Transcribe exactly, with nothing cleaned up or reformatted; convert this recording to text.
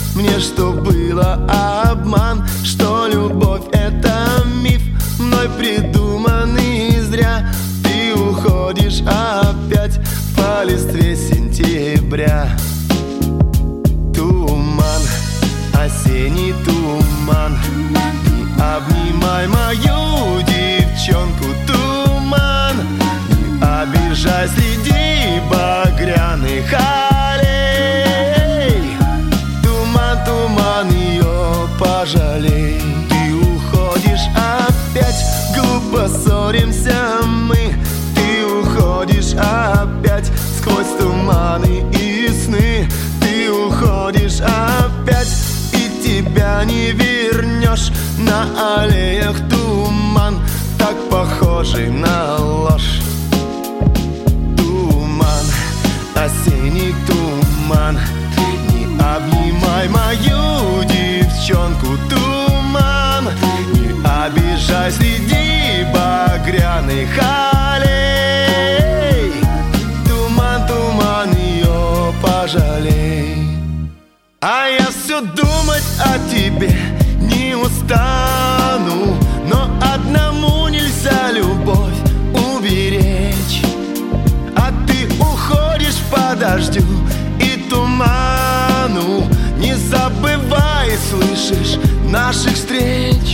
мне, что было обман, что любовь — это миф, мной придуманный зря. Ты уходишь опять по листве сентября. Туман, осенний туман, не обнимай мою девчонку. Туман, не обижай среди багряных аллей. Туман, туман, ее пожалей. Ты уходишь опять, глупо ссоримся мы. Ты уходишь опять сквозь туманы и сны. Ты уходишь опять, и тебя не вернешь. На аллеях туман, так похожий на ложь. Туман, осенний туман, не обнимай мою девчонку. Туман, не обижай среди багряных аллей. Туман, туман, ее пожалей. А я все думать о тебе не устану, но одному нельзя любовь уберечь. А ты уходишь по дождю и туману. Не забывай, слышишь, наших встреч.